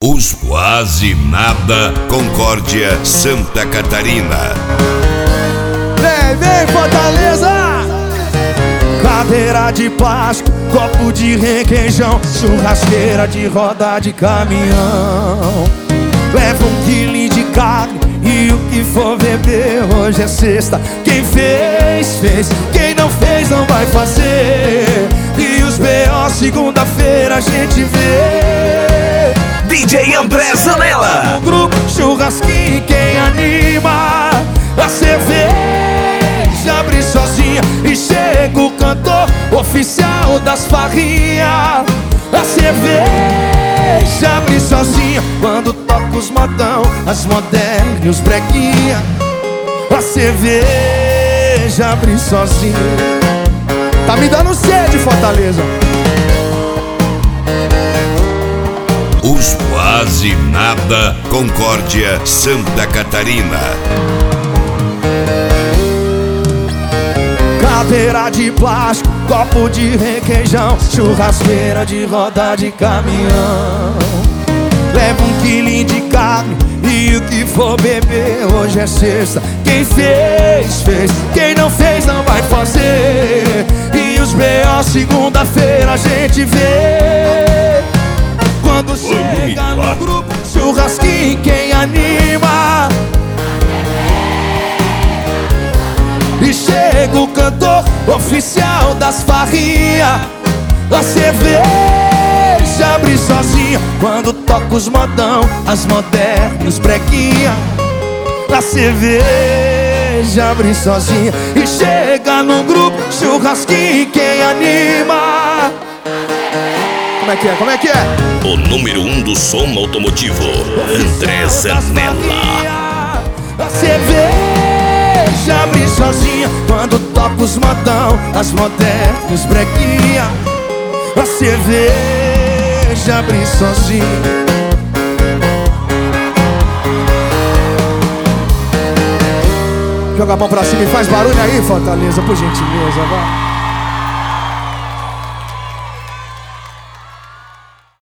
Os Quase Nada, Concórdia, Santa Catarina. Vem Fortaleza! Cadeira de plástico, copo de requeijão, churrasqueira de roda de caminhão. Leva 1 quilo de carne e o que for beber. Hoje é sexta, quem fez, fez. Quem não fez, não vai fazer. E os B.O. segunda-feira a gente vê. DJ André Zanella. No grupo, churrasquinho, quem anima. A cerveja abre sozinha e chega o cantor oficial das farrinhas. A cerveja abre sozinha quando toca os modão, as modernas e os breguinha. A cerveja abre sozinha. Tá me dando sede, Fortaleza. Os Quase Nada, Concórdia, Santa Catarina. Cadeira de plástico, copo de requeijão, churrasqueira de roda de caminhão. Leva 1 quilo de carne e o que for beber. Hoje é sexta, quem fez, fez. Quem não fez, não vai fazer. E os B.O. segunda-feira a gente vê. Quando chega no grupo, churrasquinho, quem anima. E chega o cantor oficial das farrinhas. A cerveja abre sozinha quando toca os modão, as modernas e os breguinha. A cerveja abre sozinha e chega no grupo, churrasquinho, quem anima. Como é que é? Como é que é? O número 1 do som automotivo, André Zanella. A cerveja abre sozinha quando toca os modão, as modernas e os breguinha. A cerveja abre sozinha. Joga a mão pra cima e faz barulho aí, Fortaleza, por gentileza, vai.